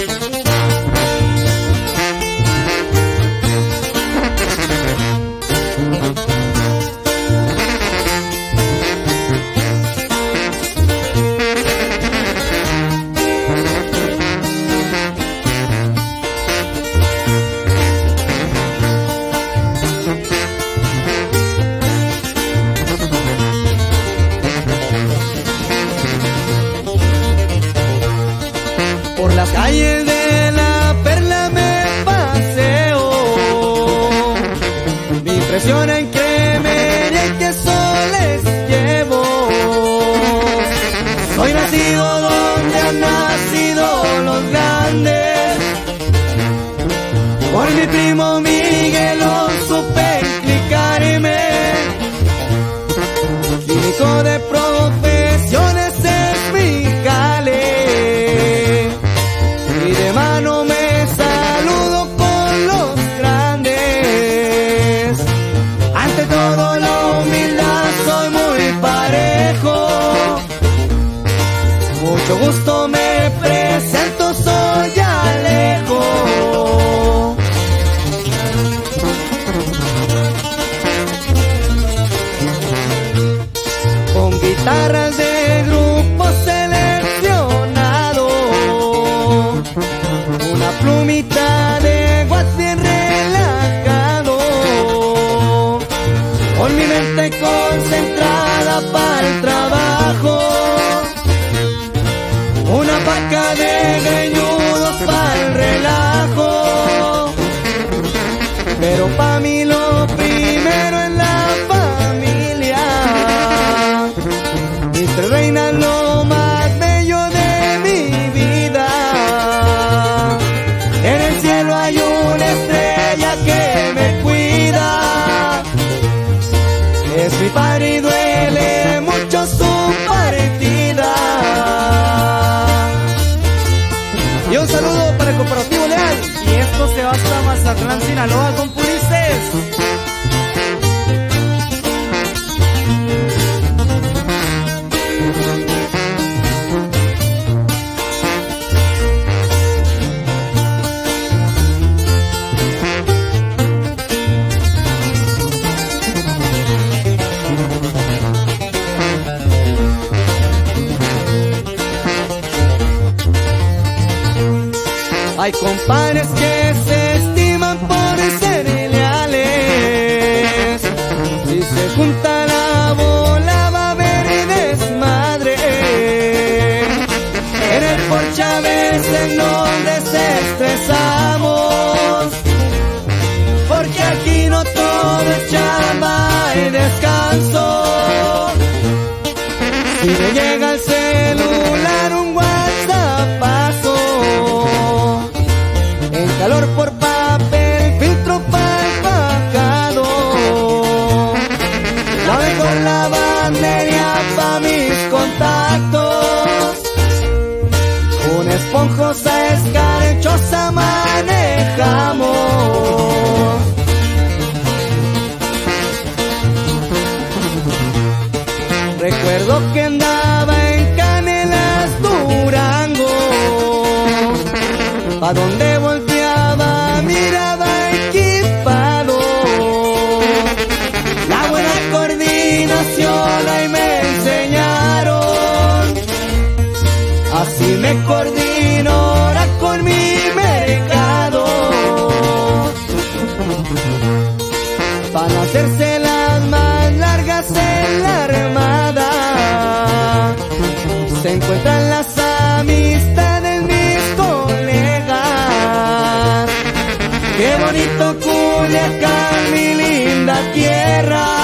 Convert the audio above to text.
Por las calles de la Perla me paseo, mi impresión en cremería y que soles llevo. Soy nacido donde han nacido los grandes, por mi primo Miguel lo supe explicarme. Químico de profesiones es mi jale, y de mano me saludo con los grandes. Ante todo la humildad soy muy parejo, mucho gusto me presento, soy Alejo. Con guitarras de grupo seleccionado, una plumita de guas bien relajado, con mi mente concentrada para el trabajo, una paca de greñudos para el relajo. Pero pa' mí lo primero es la familia, mis tres reinas lo más bello de mi vida. En el cielo hay una estrella que me cuida, es mi padre y duele mucho su partida. Y un saludo para el Cooperativo Leal. Y esto se va hasta Mazatlán, Sinaloa, con Pulices. Hay compadres que se estiman por ser leales, si se junta la bola va a haber desmadre. En el porche a veces nos desestresamos, porque aquí no todo es chamba y descanso. Si me llega el celular un WhatsAppazo, en calor por papel, filtro para el pagado, la mejor lavandería pa' mis contactos, una esponjosa escarchosa manejamos. Recuerdo que andaba en Canelas, Durango, pa' donde volteaba miraba equipado, la buena coordinación ahí me enseñaron, así me coordino ahora con mi mercado. Para hacerse las más largas en la armada, se encuentran las amistades mis colegas. Qué bonito Culiacán, mi linda tierra,